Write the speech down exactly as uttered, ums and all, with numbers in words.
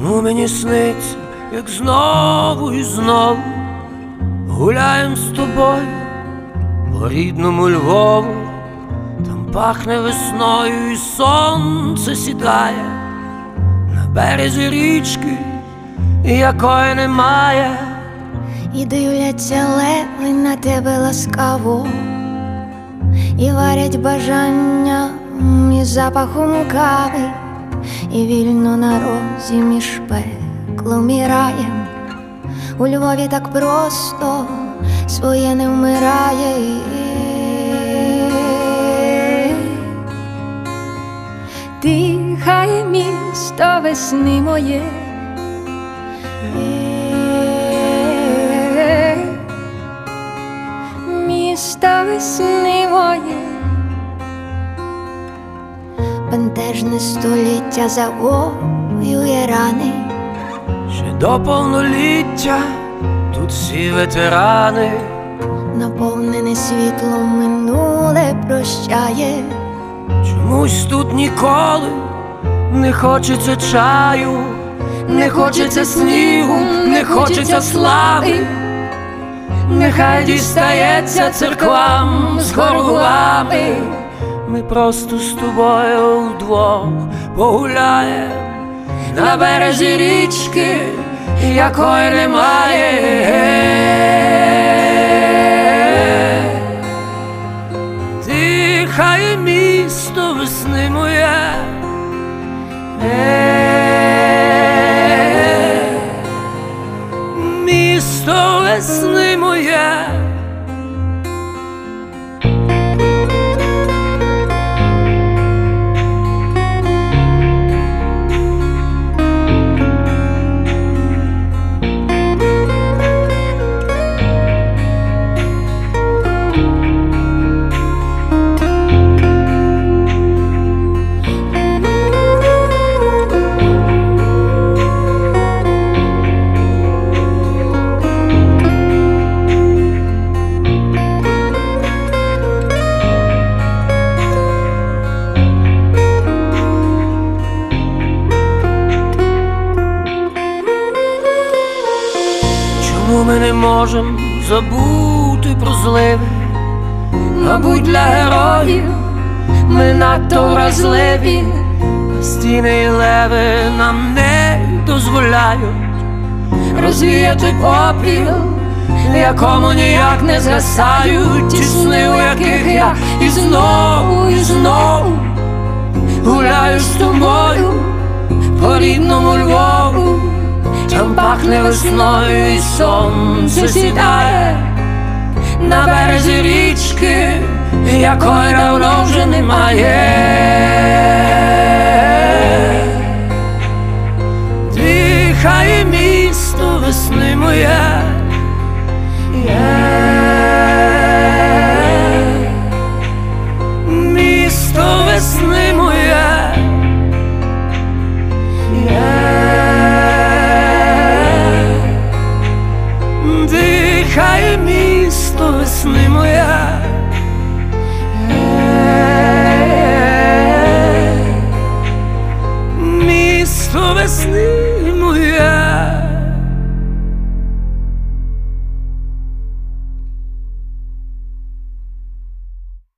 Чому мені сниться, як знову і знову гуляєм з тобою по рідному Львову? Там пахне весною і сонце сідає на березі річки, якої немає. І дивляться леви на тебе ласкаво, і варять бажання із запахом кави, і вільно на розі між пеклом і раєм. У Львові так просто своє не вмирає. Дихає місто весни моє, місто весни моє. Бентежне століття завоює рани. Ще до повноліття тут всі ветерани. Наповнене світлом минуле прощає. Чомусь тут ніколи не хочеться чаю, не хочеться снігу, не хочеться слави. Нехай дістається церквам з хорувами. Ми просто з тобою вдвох погуляєм на березі річки, якої немає. Дихає місто весни моє, місто весни моє. Чому ми не можем забути про зливи? Мабуть, для героїв ми надто вразливі. Стіни і леви нам не дозволяють розвіяти попіл, якому ніяк не згасають ті сни, у яких я і знову, і знову гуляю з тобою по рідному Львову. Там пахне весною і сонце сідає на березі річки, якої давно вже немає. Дихає місто весни моє, місто весни моє. Дихає місто весни моя, місто весни моя.